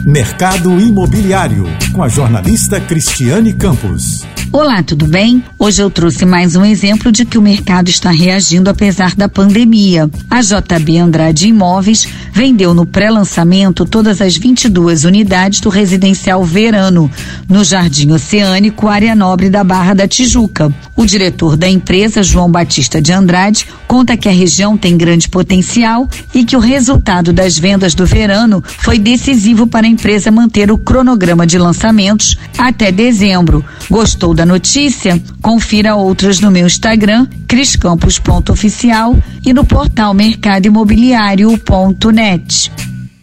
Mercado Imobiliário, com a jornalista Cristiane Campos. Olá, tudo bem? Hoje eu trouxe mais um exemplo de que o mercado está reagindo apesar da pandemia. A JB Andrade Imóveis vendeu no pré-lançamento todas as 22 unidades do residencial Verano, no Jardim Oceânico, área nobre da Barra da Tijuca. O diretor da empresa, João Batista de Andrade, conta que a região tem grande potencial e que o resultado das vendas do Verano foi decisivo para a empresa manter o cronograma de lançamentos até dezembro. Gostou da notícia? Confira outras no meu Instagram, criscampos.oficial, e no portal mercadoimobiliario.net.